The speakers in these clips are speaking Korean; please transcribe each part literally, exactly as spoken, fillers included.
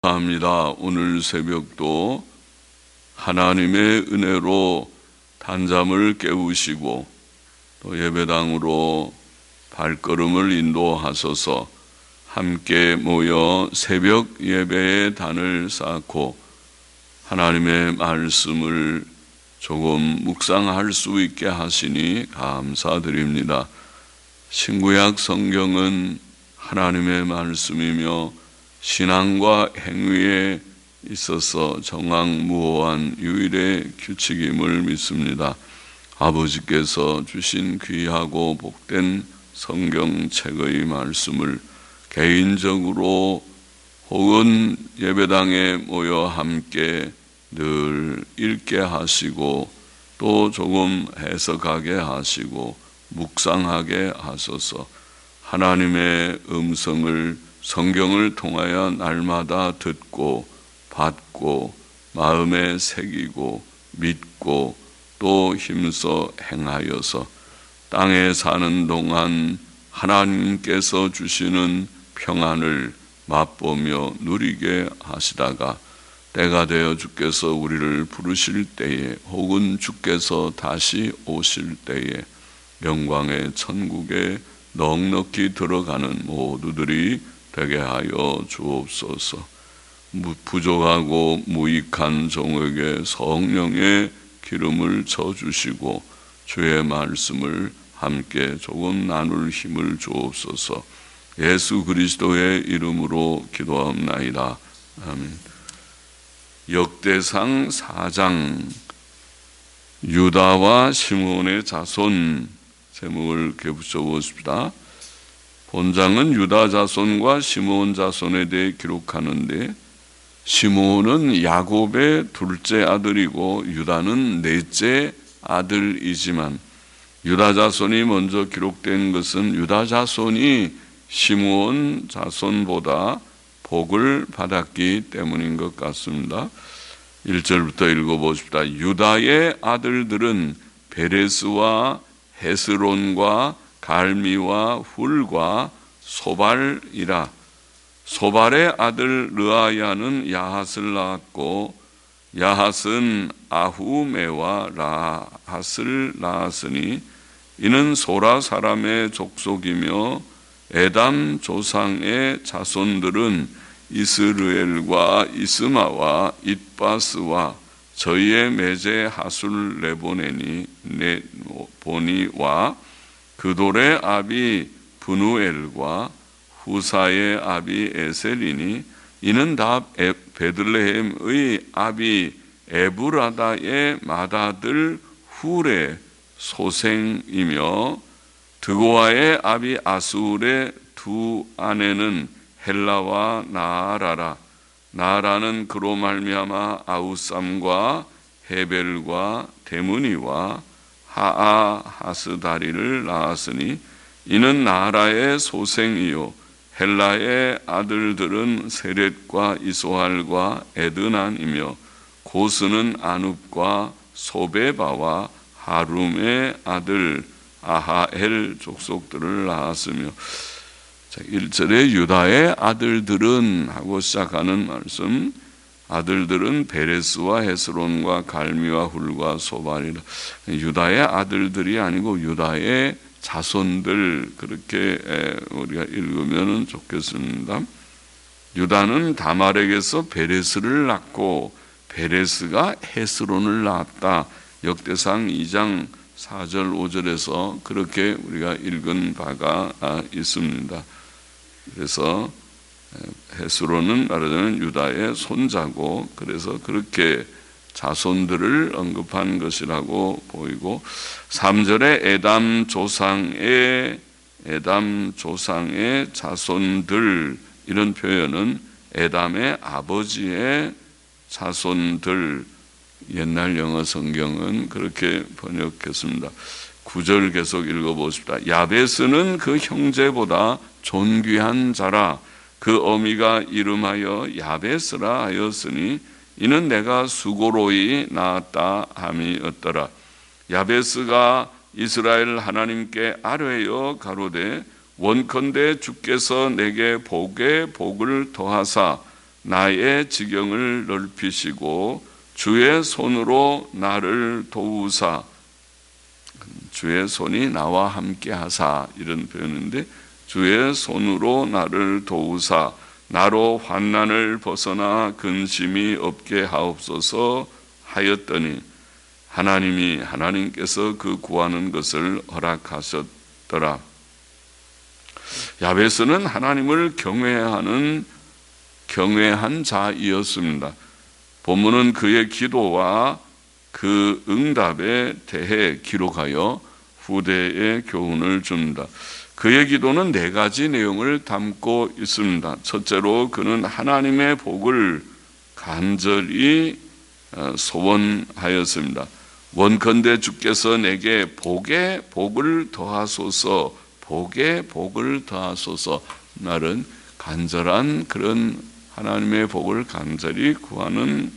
감사합니다. 오늘 새벽도 하나님의 은혜로 단잠을 깨우시고 또 예배당으로 발걸음을 인도하셔서 함께 모여 새벽 예배의 단을 쌓고 하나님의 말씀을 조금 묵상할 수 있게 하시니 감사드립니다. 신구약 성경은 하나님의 말씀이며 신앙과 행위에 있어서 정확무오한 유일의 규칙임을 믿습니다. 아버지께서 주신 귀하고 복된 성경책의 말씀을 개인적으로 혹은 예배당에 모여 함께 늘 읽게 하시고 또 조금 해석하게 하시고 묵상하게 하소서. 하나님의 음성을 성경을 통하여 날마다 듣고 받고 마음에 새기고 믿고 또 힘써 행하여서 땅에 사는 동안 하나님께서 주시는 평안을 맛보며 누리게 하시다가 때가 되어 주께서 우리를 부르실 때에 혹은 주께서 다시 오실 때에 영광의 천국에 넉넉히 들어가는 모두들이 되게 하여 주옵소서. 부족하고 무익한 종에게 성령의 기름을 쳐주시고 주의 말씀을 함께 조금 나눌 힘을 주옵소서. 예수 그리스도의 이름으로 기도합나이다. 아멘. 역대상 사 장 유다와 시므온의 자손 제목을 이렇게 붙여보십시다. 본장은 유다 자손과 시므온 자손에 대해 기록하는데 시므온은 야곱의 둘째 아들이고 유다는 넷째 아들이지만 유다 자손이 먼저 기록된 것은 유다 자손이 시므온 자손보다 복을 받았기 때문인 것 같습니다. 일 절부터 읽어보십시다. 유다의 아들들은 베레스와 헤스론과 갈미와 훌과 소발이라. 소발의 아들 르아야는 야핫을 낳았고 야핫은 아후메와 라핫을 낳았으니 이는 소라 사람의 족속이며 에담 조상의 자손들은 이스르엘과 이스마와 잇바스와 저희의 매제 하술 레보네니 네보니와 그돌의 아비 브누엘과 후사의 아비 에셀이니 이는 다 베들레헴의 아비 에브라다의 맏아들 훌의 소생이며 드고아의 아비 아수르의 두 아내는 헬라와 나아라라. 나아라는 그로 말미암아 아우삼과 헤벨과 데므니와 하아 하스다리를 낳았으니 이는 나라의 소생이요 헬라의 아들들은 세렛과 이소할과 에드난이며 고스는 아눕과 소베바와 하룸의 아들 아하엘 족속들을 낳았으며. 자, 일 절에 유다의 아들들은 하고 시작하는 말씀, 아들들은 베레스와 헤스론과 갈미와 훌과 소발이라. 유다의 아들들이 아니고 유다의 자손들, 그렇게 우리가 읽으면 좋겠습니다. 유다는 다말에게서 베레스를 낳고 베레스가 헤스론을 낳았다. 역대상 이 장 사 절 오 절에서 그렇게 우리가 읽은 바가 있습니다. 그래서 헤스론은 말하자면 유다의 손자고 그래서 그렇게 자손들을 언급한 것이라고 보이고, 삼 절에 에담 조상의 에담 조상의 자손들 이런 표현은 에담의 아버지의 자손들, 옛날 영어 성경은 그렇게 번역했습니다. 구 절 계속 읽어보십시다. 야베스는 그 형제보다 존귀한 자라. 그 어미가 이름하여 야베스라 하였으니 이는 내가 수고로이 낳았다 함이었더라. 야베스가 이스라엘 하나님께 아뢰어 가로되 원컨대 주께서 내게 복에 복을 더하사 나의 지경을 넓히시고 주의 손으로 나를 도우사, 주의 손이 나와 함께 하사, 이런 표현인데, 주의 손으로 나를 도우사 나로 환난을 벗어나 근심이 없게 하옵소서 하였더니 하나님이 하나님께서 그 구하는 것을 허락하셨더라. 야베스는 하나님을 경외하는 경외한 자이었습니다. 본문은 그의 기도와 그 응답에 대해 기록하여 후대에 교훈을 줍니다. 그의 기도는 네 가지 내용을 담고 있습니다. 첫째로 그는 하나님의 복을 간절히 소원하였습니다. 원컨대 주께서 내게 복에 복을 더하소서, 복에 복을 더하소서. 말은 간절한 그런 하나님의 복을 간절히 구하는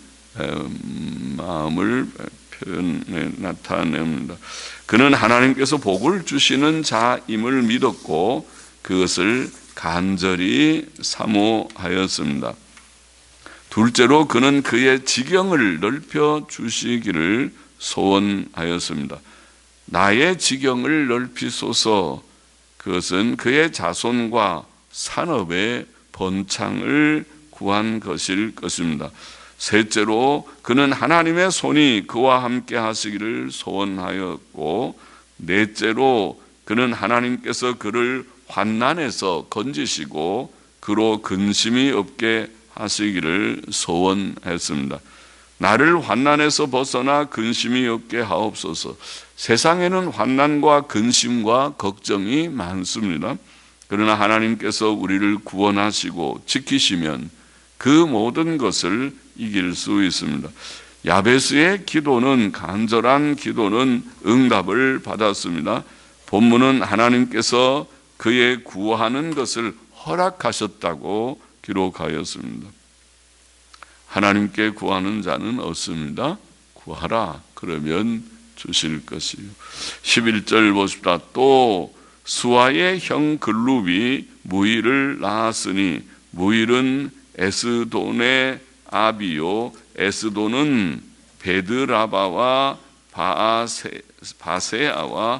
마음을 표현해 나타냅니다. 그는 하나님께서 복을 주시는 자임을 믿었고 그것을 간절히 사모하였습니다. 둘째로 그는 그의 지경을 넓혀 주시기를 소원하였습니다. 나의 지경을 넓히소서, 그것은 그의 자손과 산업의 번창을 구한 것일 것입니다. 셋째로 그는 하나님의 손이 그와 함께 하시기를 소원하였고, 넷째로 그는 하나님께서 그를 환난에서 건지시고 그로 근심이 없게 하시기를 소원했습니다. 나를 환난에서 벗어나 근심이 없게 하옵소서. 세상에는 환난과 근심과 걱정이 많습니다. 그러나 하나님께서 우리를 구원하시고 지키시면 그 모든 것을 이길 수 있습니다. 야베스의 기도는, 간절한 기도는 응답을 받았습니다. 본문은 하나님께서 그의 구하는 것을 허락하셨다고 기록하였습니다. 하나님께 구하는 자는 없습니다. 구하라 그러면 주실 것이요. 십일 절 보십시다. 또 수아의 형 글룹이 무일을 낳았으니 무일은 에스돈의 아비요 에스돈은 베드라바와 바세, 바세아와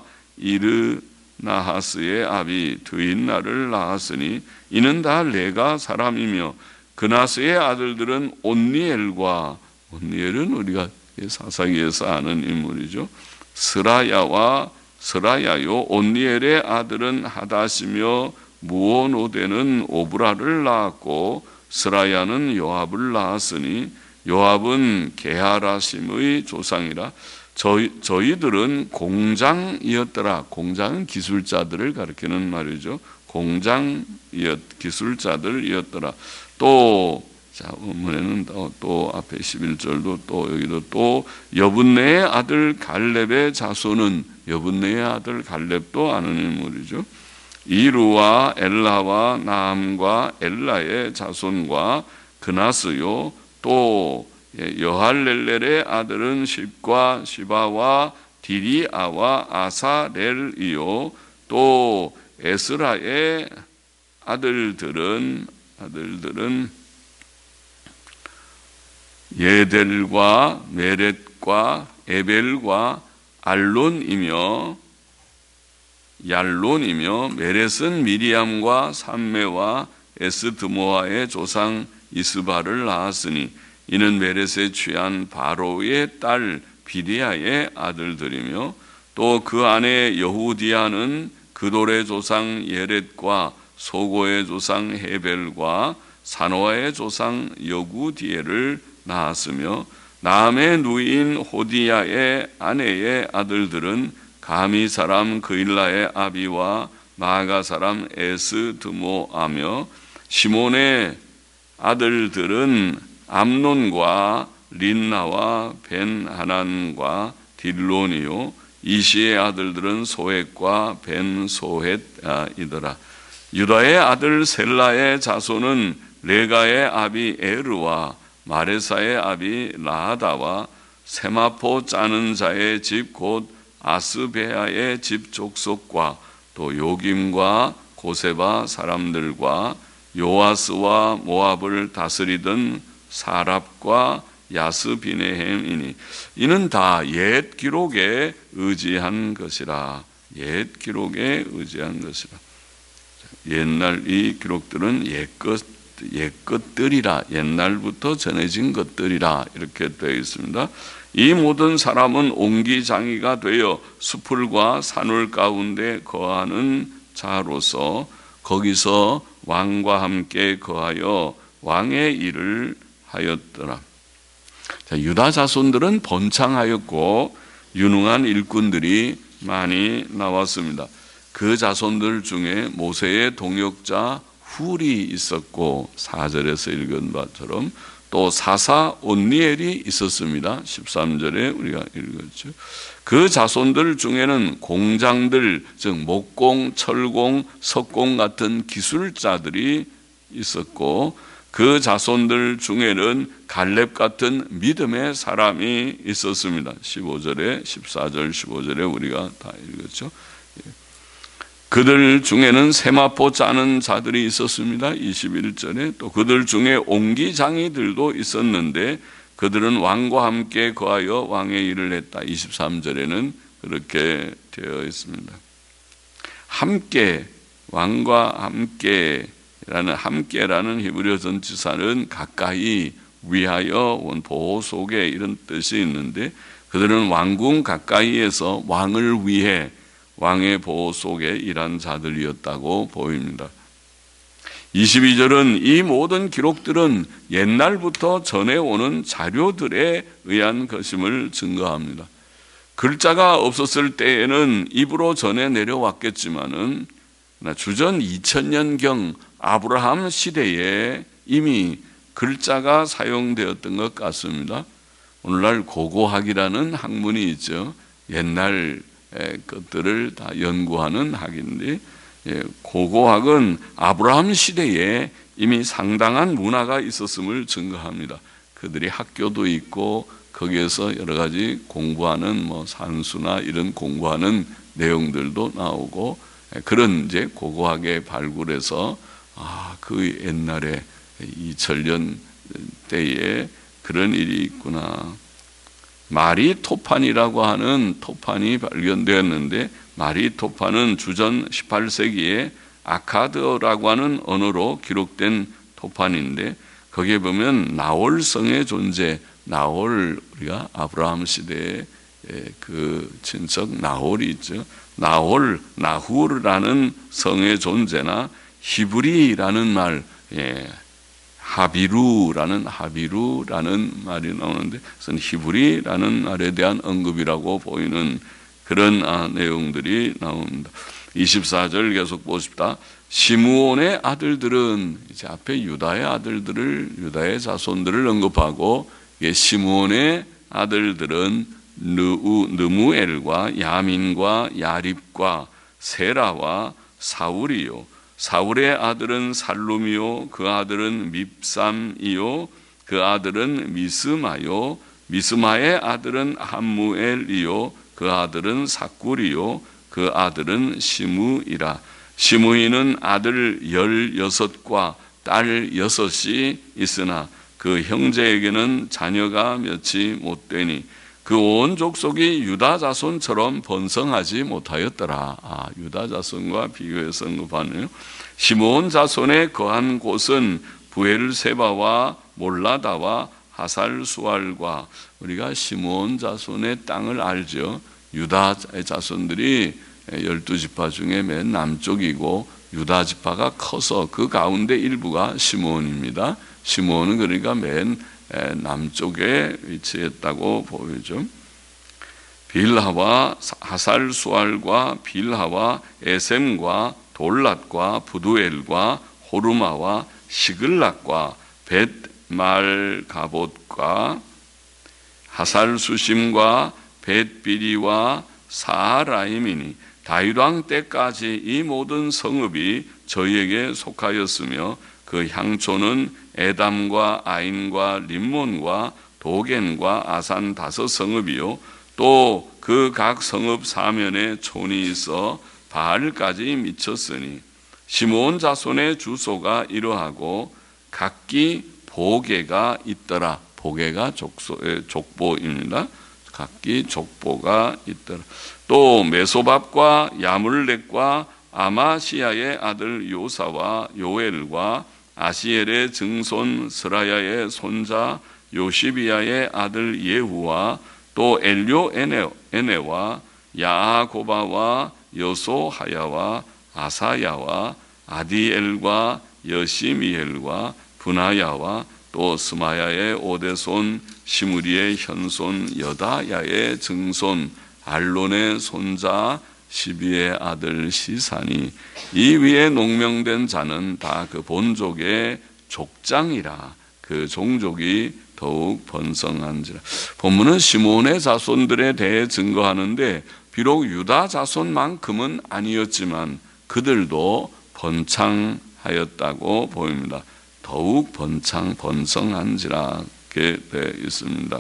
이르나하스의 아비 드인나를 낳았으니 이는 다 레가 사람이며 그나스의 아들들은 온니엘과, 온니엘은 우리가 사사기에서 아는 인물이죠. 스라야와 스라야요 온니엘의 아들은 하다시며 무오노데는 오브라를 낳았고 스라야는 요압을 낳았으니 요압은 게하라심의 조상이라. 저희, 저희들은 공장이었더라. 공장은 기술자들을 가리키는 말이죠. 공장 기술자들이었더라. 또, 자, 본문에는 또, 또 앞에 십일 절도 또 여기도 또 여분네의 아들 갈렙의 자손은, 여분네의 아들 갈렙도 아는 인물이죠. 이루와 엘라와 나함과 엘라의 자손과 그나스요. 또 여할렐렐의 아들은 십과 시바와 디리아와 아사렐이요. 또 에스라의 아들들은 아들들은 예델과 메렛과 에벨과 알론이며 얄론이며 메렛은 미리암과 삼메와 에스드모아의 조상 이스바를 낳았으니 이는 메렛의 취한 바로의 딸 비디아의 아들들이며 또 그 아내 여후디아는 그돌의 조상 예렛과 소고의 조상 헤벨과 사노아의 조상 여구디엘을 낳았으며 나함의 누이인 호디야의 아내의 아들들은 가미 사람 그일라의 아비와 마가 사람 에스드모아며 시몬의 아들들은 암논과 린나와 벤하난과 딜론이요. 이시의 아들들은 소헷과 벤소헷이더라. 유다의 아들 셀라의 자손은 레가의 아비 에르와 마레사의 아비 라하다와 세마포 짜는 자의 집 곧 아스베아의 집 족속과 또 요김과 고세바 사람들과 요아스와 모압을 다스리던 사랍과 야스비네헴이니 이는 다 옛 기록에 의지한 것이라. 옛 기록에 의지한 것이라. 옛날 이 기록들은 옛것 옛 것들이라, 옛날부터 전해진 것들이라 이렇게 되어 있습니다. 이 모든 사람은 옹기장이가 되어 수풀과 산울 가운데 거하는 자로서 거기서 왕과 함께 거하여 왕의 일을 하였더라. 자, 유다 자손들은 번창하였고 유능한 일꾼들이 많이 나왔습니다. 그 자손들 중에 모세의 동역자 훌이 있었고 사 절에서 읽은 바처럼 또 사사 온니엘이 있었습니다. 십삼 절에 우리가 읽었죠. 그 자손들 중에는 공장들, 즉 목공, 철공, 석공 같은 기술자들이 있었고 그 자손들 중에는 갈렙 같은 믿음의 사람이 있었습니다. 십오 절에 십사 절 십오 절에 우리가 다 읽었죠. 그들 중에는 세마포 짜는 자들이 있었습니다. 이십일 절에 또 그들 중에 옹기장이들도 있었는데 그들은 왕과 함께 거하여 왕의 일을 했다. 이십삼 절에는 그렇게 되어 있습니다. 함께, 왕과 함께라는 함께라는 히브리어 전치사는 가까이, 위하여, 원 보호 속에 이런 뜻이 있는데 그들은 왕궁 가까이에서 왕을 위해 왕의 보호 속에 일한 자들이었다고 보입니다. 이십이 절은 이 모든 기록들은 옛날부터 전해오는 자료들에 의한 것임을 증거합니다. 글자가 없었을 때에는 입으로 전해 내려왔겠지만은 주전 이천 년경 아브라함 시대에 이미 글자가 사용되었던 것 같습니다. 오늘날 고고학이라는 학문이 있죠. 옛날 것들을 다 연구하는 학인데 고고학은 아브라함 시대에 이미 상당한 문화가 있었음을 증거합니다. 그들이 학교도 있고 거기에서 여러 가지 공부하는 뭐 산수나 이런 공부하는 내용들도 나오고 그런 이제 고고학의 발굴에서 아, 그 옛날에 이천년 때에 그런 일이 있구나. 마리토판이라고 하는 토판이 발견되었는데 마리토판은 주전 십팔 세기에 아카드어라고 하는 언어로 기록된 토판인데 거기에 보면 나홀성의 존재, 나홀 우리가 아브라함 시대에 그 친척 나홀이 있죠. 나홀, 나후르라는 성의 존재나 히브리라는 말, 예, 하비루라는 하비루라는 말이 나오는데 그것은 히브리라는 말에 대한 언급이라고 보이는 그런 아, 내용들이 나옵니다. 이십사 절 계속 보십시다. 시므온의 아들들은 이제 앞에 유다의 아들들을 유다의 자손들을 언급하고 시므온의 아들들은 느우, 느무엘과 야민과 야립과 세라와 사울이요. 사울의 아들은 살룸이요 그 아들은 밉삼이요 그 아들은 미스마요 미스마의 아들은 함무엘이요 그 아들은 사꿀이요 그 아들은 시므이라. 시므이는 아들 열여섯과 딸 여섯이 있으나 그 형제에게는 자녀가 몇이 못되니 그 온 족속이 유다 자손처럼 번성하지 못하였더라. 아, 유다 자손과 비교해서 언급하네요. 시므온 자손에 거한 곳은 부엘세바와 몰라다와 하살수알과 우리가 시므온 자손의 땅을 알죠. 유다 자손들이 열두 지파 중에 맨 남쪽이고 유다 지파가 커서 그 가운데 일부가 시므온입니다. 시므온은 그러니까 맨 남쪽에 위치했다고 보이죠. 빌하와 하살수알과 빌하와 에셈과 돌랏과 부두엘과 호르마와 시글락과 벳말가봇과 하살수심과 벳비리와 사라임이니 다윗왕 때까지 이 모든 성읍이 저희에게 속하였으며 그 향초는 에담과 아인과 림몬과 도겐과 아산 다섯 성읍이요 또 그 각 성읍 사면에 촌이 있어 바알까지 미쳤으니 시므온 자손의 주소가 이러하고 각기 보계가 있더라. 보계가 족소, 족보입니다. 각기 족보가 있더라. 또 메소밥과 야물렉과 아마시야의 아들 요사와 요엘과 아시엘의 증손 스라야의 손자 요시비야의 아들 예후와 또 엘료 에네와 야고바와 여소하야와 아사야와 아디엘과 여시미엘과 분하야와 또 스마야의 오대손 시므리의 현손 여다야의 증손 알론의 손자 시비의 아들 시산이 이 위에 농명된 자는 다 그 본족의 족장이라. 그 종족이 더욱 번성한지라. 본문은 시므온의 자손들에 대해 증거하는데 비록 유다 자손만큼은 아니었지만 그들도 번창하였다고 보입니다. 더욱 번창 번성한지라 이렇게 되어 있습니다.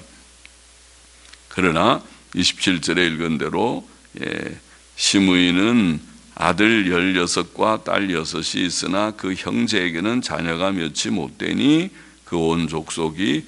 그러나 이십칠 절에 읽은 대로 예, 시므이는 아들 열여섯과 딸 여섯이 있으나 그 형제에게는 자녀가 몇이 못되니 그 온 족속이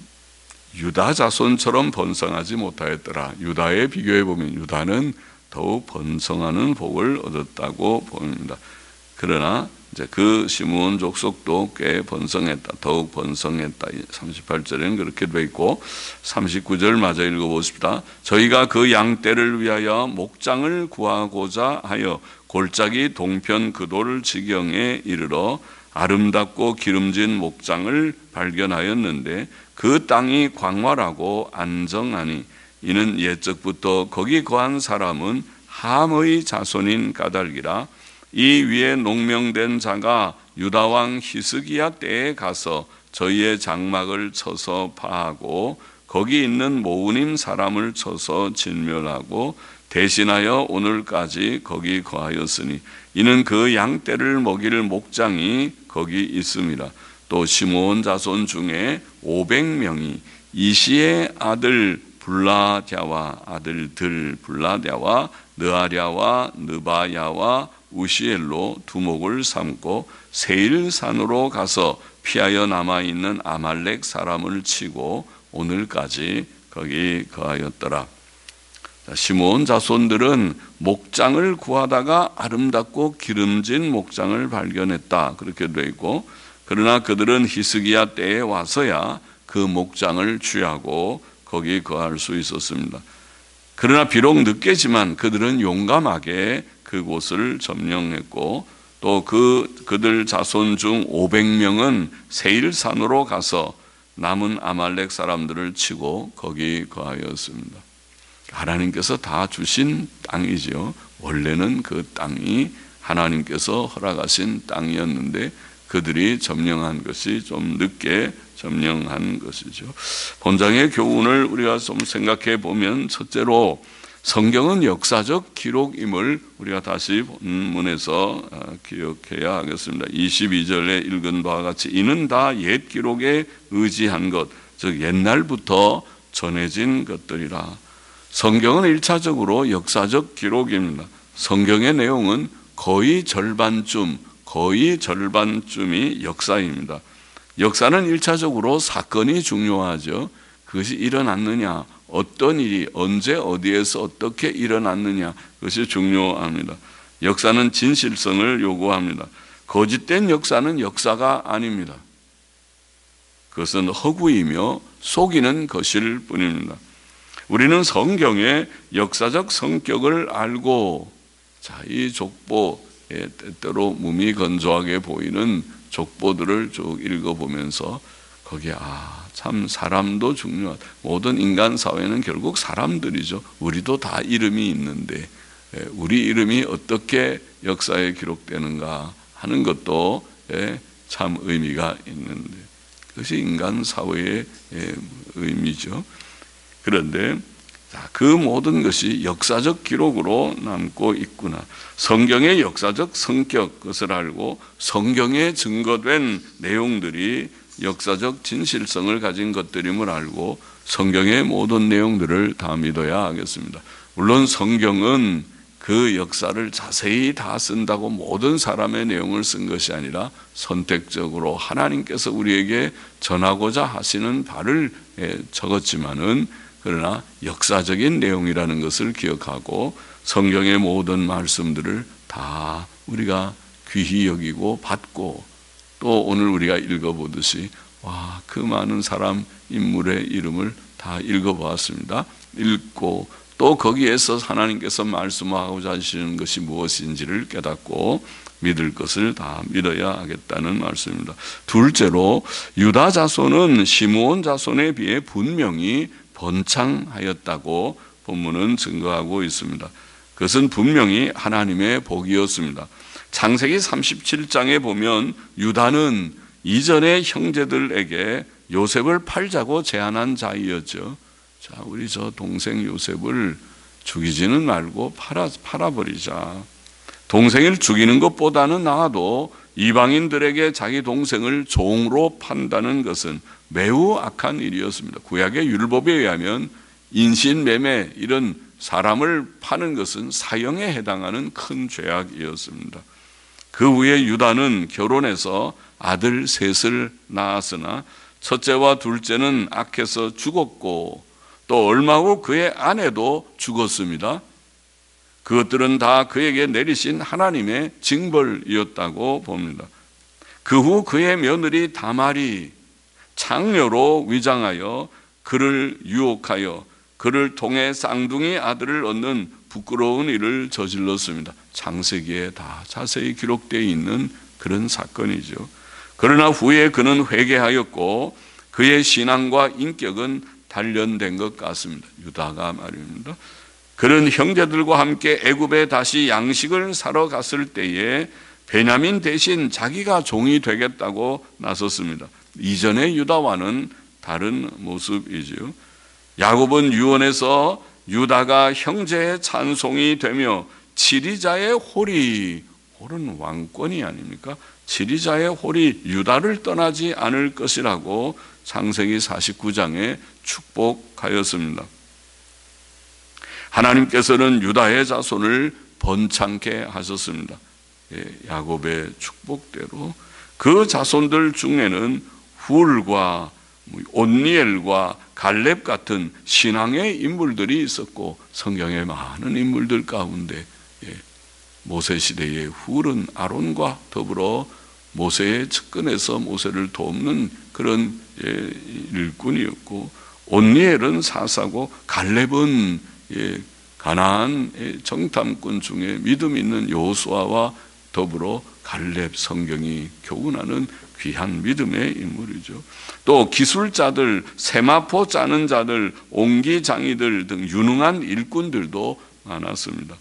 유다 자손처럼 번성하지 못하였더라. 유다에 비교해 보면 유다는 더욱 번성하는 복을 얻었다고 보입니다. 그러나 이제 그 시므온 족속도 꽤 번성했다. 더욱 번성했다. 삼십팔 절에는 그렇게 되어 있고 삼십구 절 마저 읽어보십시다. 저희가 그 양떼를 위하여 목장을 구하고자 하여 골짜기 동편 그돌 지경에 이르러 아름답고 기름진 목장을 발견하였는데 그 땅이 광활하고 안정하니 이는 옛적부터 거기 거한 사람은 함의 자손인 가달기라. 이 위에 농명된 자가 유다왕 히스기야 때에 가서 저희의 장막을 쳐서 파하고 거기 있는 모우님 사람을 쳐서 진멸하고 대신하여 오늘까지 거기 거하였으니 이는 그 양떼를 먹일 목장이 거기 있음이라. 또 시므온 자손 중에 오백 명이 이시의 아들 블라랴와 아들들 블라랴와 느아랴와 느바야와 우시엘로 두목을 삼고 세일산으로 가서 피하여 남아있는 아말렉 사람을 치고 오늘까지 거기 거하였더라. 시므온 자손들은 목장을 구하다가 아름답고 기름진 목장을 발견했다. 그렇게 되어 있고 그러나 그들은 히스기야 때에 와서야 그 목장을 취하고 거기 거할 수 있었습니다. 그러나 비록 늦게지만 그들은 용감하게 그곳을 점령했고 또 그 그들 자손 중 오백 명은 세일산으로 가서 남은 아말렉 사람들을 치고 거기 거하였습니다. 하나님께서 다 주신 땅이죠. 원래는 그 땅이 하나님께서 허락하신 땅이었는데 그들이 점령한 것이 좀 늦게 점령한 것이죠. 본장의 교훈을 우리가 좀 생각해 보면 첫째로 성경은 역사적 기록임을 우리가 다시 본문에서 기억해야 하겠습니다. 이십이 절에 읽은 바와 같이 이는 다 옛 기록에 의지한 것, 즉 옛날부터 전해진 것들이라. 성경은 일차적으로 역사적 기록입니다. 성경의 내용은 거의 절반쯤, 거의 절반쯤이 역사입니다. 역사는 일차적으로 사건이 중요하죠. 그것이 일어났느냐, 어떤 일이 언제 어디에서 어떻게 일어났느냐, 그것이 중요합니다. 역사는 진실성을 요구합니다. 거짓된 역사는 역사가 아닙니다. 그것은 허구이며 속이는 것일 뿐입니다. 우리는 성경의 역사적 성격을 알고 자, 이 족보에 때때로 무미건조하게 보이는 족보들을 쭉 읽어보면서 거기에 아, 참 사람도 중요하다. 모든 인간 사회는 결국 사람들이죠. 우리도 다 이름이 있는데 우리 이름이 어떻게 역사에 기록되는가 하는 것도 참 의미가 있는데 그것이 인간 사회의 의미죠. 그런데 그 모든 것이 역사적 기록으로 남고 있구나. 성경의 역사적 성격, 그것을 알고 성경에 증거된 내용들이 역사적 진실성을 가진 것들임을 알고 성경의 모든 내용들을 다 믿어야 하겠습니다. 물론 성경은 그 역사를 자세히 다 쓴다고 모든 사람의 내용을 쓴 것이 아니라 선택적으로 하나님께서 우리에게 전하고자 하시는 바를 적었지만은, 그러나 역사적인 내용이라는 것을 기억하고 성경의 모든 말씀들을 다 우리가 귀히 여기고 받고, 또 오늘 우리가 읽어보듯이 와, 그 많은 사람 인물의 이름을 다 읽어보았습니다. 읽고 또 거기에서 하나님께서 말씀하고자 하시는 것이 무엇인지를 깨닫고 믿을 것을 다 믿어야 하겠다는 말씀입니다. 둘째로, 유다 자손은 시므온 자손에 비해 분명히 번창하였다고 본문은 증거하고 있습니다. 그것은 분명히 하나님의 복이었습니다. 창세기 삼십칠 장에 보면 유다는 이전의 형제들에게 요셉을 팔자고 제안한 자이었죠. 자, 우리 저 동생 요셉을 죽이지는 말고 팔아, 팔아버리자. 동생을 죽이는 것보다는 나아도 이방인들에게 자기 동생을 종으로 판다는 것은 매우 악한 일이었습니다. 구약의 율법에 의하면 인신매매, 이런 사람을 파는 것은 사형에 해당하는 큰 죄악이었습니다. 그 후에 유다는 결혼해서 아들 셋을 낳았으나 첫째와 둘째는 악해서 죽었고, 또 얼마 후 그의 아내도 죽었습니다. 그것들은 다 그에게 내리신 하나님의 징벌이었다고 봅니다. 그 후 그의 며느리 다말이 창녀로 위장하여 그를 유혹하여 그를 통해 쌍둥이 아들을 얻는 부끄러운 일을 저질렀습니다. 창세기에 다 자세히 기록되어 있는 그런 사건이죠. 그러나 후에 그는 회개하였고 그의 신앙과 인격은 단련된 것 같습니다. 유다가 말입니다. 그는 형제들과 함께 애굽에 다시 양식을 사러 갔을 때에 베냐민 대신 자기가 종이 되겠다고 나섰습니다. 이전의 유다와는 다른 모습이지요. 야곱은 유언에서 유다가 형제의 찬송이 되며 지리자의 홀이, 홀은 왕권이 아닙니까? 지리자의 홀이 유다를 떠나지 않을 것이라고 창세기 사십구 장에 축복하였습니다. 하나님께서는 유다의 자손을 번창케 하셨습니다. 야곱의 축복대로 그 자손들 중에는 훌과 온니엘과 갈렙 같은 신앙의 인물들이 있었고, 성경의 많은 인물들 가운데 모세 시대의 훌은 아론과 더불어 모세의 측근에서 모세를 돕는 그런 일꾼이었고, 온니엘은 사사고 갈렙은 가나안 정탐꾼 중에 믿음 있는 여호수아와 더불어 갈렙, 성경이 교훈하는 귀한 믿음의 인물이죠. 또 기술자들, 세마포 짜는 자들, 옹기장이들 등 유능한 일꾼들도 많았습니다.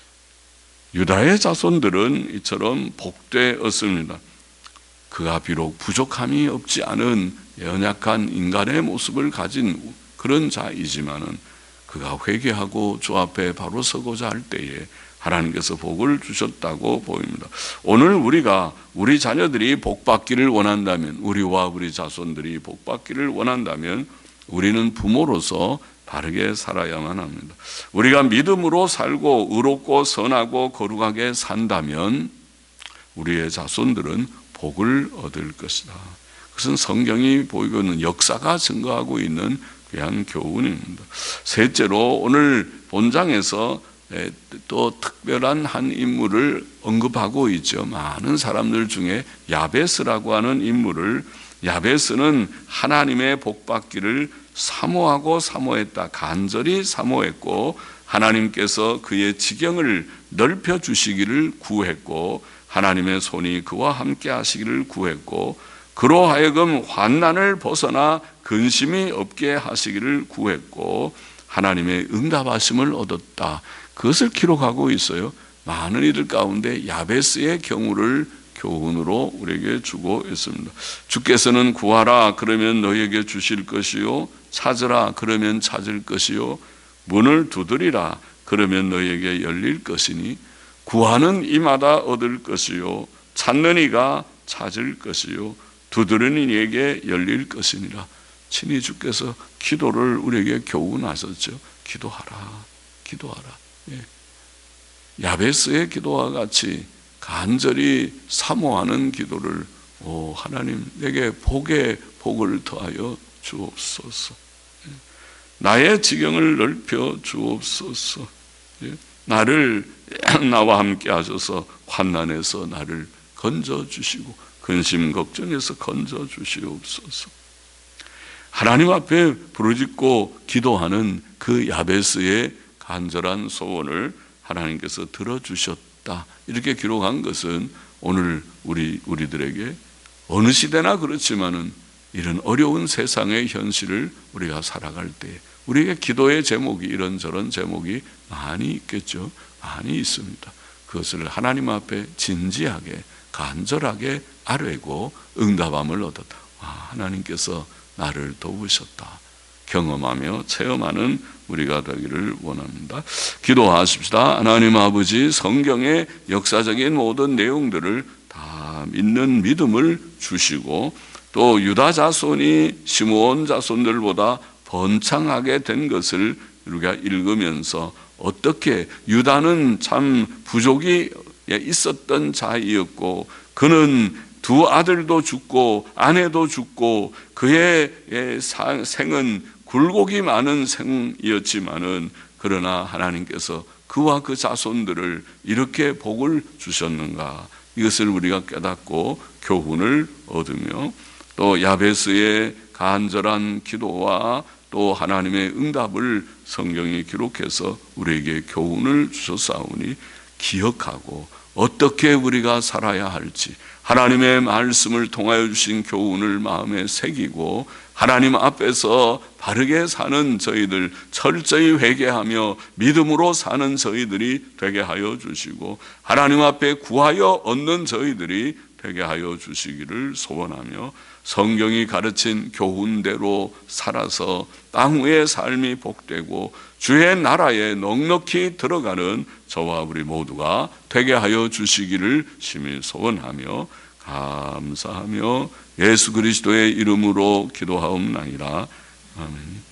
유다의 자손들은 이처럼 복되었습니다. 그가 비록 부족함이 없지 않은 연약한 인간의 모습을 가진 그런 자이지만은 그가 회개하고 주 앞에 바로 서고자 할 때에 하나님께서 복을 주셨다고 보입니다. 오늘 우리가 우리 자녀들이 복받기를 원한다면, 우리와 우리 자손들이 복받기를 원한다면 우리는 부모로서 바르게 살아야만 합니다. 우리가 믿음으로 살고 의롭고 선하고 거룩하게 산다면 우리의 자손들은 복을 얻을 것이다. 그것은 성경이 보이고 있는 역사가 증거하고 있는 귀한 교훈입니다. 셋째로, 오늘 본장에서 또 특별한 한 인물을 언급하고 있죠. 많은 사람들 중에 야베스라고 하는 인물을, 야베스는 하나님의 복받기를 사모하고 사모했다. 간절히 사모했고 하나님께서 그의 지경을 넓혀주시기를 구했고 하나님의 손이 그와 함께 하시기를 구했고 그로 하여금 환난을 벗어나 근심이 없게 하시기를 구했고 하나님의 응답하심을 얻었다. 그것을 기록하고 있어요. 많은 이들 가운데 야베스의 경우를 교훈으로 우리에게 주고 있습니다. 주께서는 구하라 그러면 너희에게 주실 것이요, 찾으라 그러면 찾을 것이요, 문을 두드리라 그러면 너희에게 열릴 것이니 구하는 이마다 얻을 것이요, 찾는 이가 찾을 것이요, 두드리는 이에게 열릴 것이니라. 친히 주께서 기도를 우리에게 교훈하셨죠. 기도하라, 기도하라. 예. 야베스의 기도와 같이 간절히 사모하는 기도를 오 하나님 내게 복에 복을 더하여 주옵소서. 나의 지경을 넓혀 주옵소서. 나를 나와 함께 하셔서 환난에서 나를 건져 주시고 근심 걱정에서 건져 주시옵소서. 하나님 앞에 부르짖고 기도하는 그 야베스의 간절한 소원을 하나님께서 들어주셨다. 이렇게 기록한 것은 오늘 우리 우리들에게 어느 시대나 그렇지만은 이런 어려운 세상의 현실을 우리가 살아갈 때 우리에게 기도의 제목이 이런저런 제목이 많이 있겠죠. 많이 있습니다. 그것을 하나님 앞에 진지하게 간절하게 아뢰고 응답함을 얻었다. 아, 하나님께서 나를 도우셨다. 경험하며 체험하는 우리가 되기를 원합니다. 기도하십시다. 하나님 아버지, 성경의 역사적인 모든 내용들을 다 믿는 믿음을 주시고 또 유다 자손이 시므온 자손들보다 번창하게 된 것을 우리가 읽으면서 어떻게 유다는 참 부족이 있었던 자이었고 그는 두 아들도 죽고 아내도 죽고 그의 생은 굴곡이 많은 생이었지만은 그러나 하나님께서 그와 그 자손들을 이렇게 복을 주셨는가 이것을 우리가 깨닫고 교훈을 얻으며 또 야베스의 간절한 기도와 또 하나님의 응답을 성경이 기록해서 우리에게 교훈을 주셨사오니 기억하고 어떻게 우리가 살아야 할지 하나님의 말씀을 통하여 주신 교훈을 마음에 새기고 하나님 앞에서 바르게 사는 저희들 철저히 회개하며 믿음으로 사는 저희들이 되게 하여 주시고 하나님 앞에 구하여 얻는 저희들이 되게 하여 주시기를 소원하며 성경이 가르친 교훈대로 살아서 땅 위의 삶이 복되고 주의 나라에 넉넉히 들어가는 저와 우리 모두가 되게 하여 주시기를 심히 소원하며 감사하며 예수 그리스도의 이름으로 기도하옵나이다. 아멘.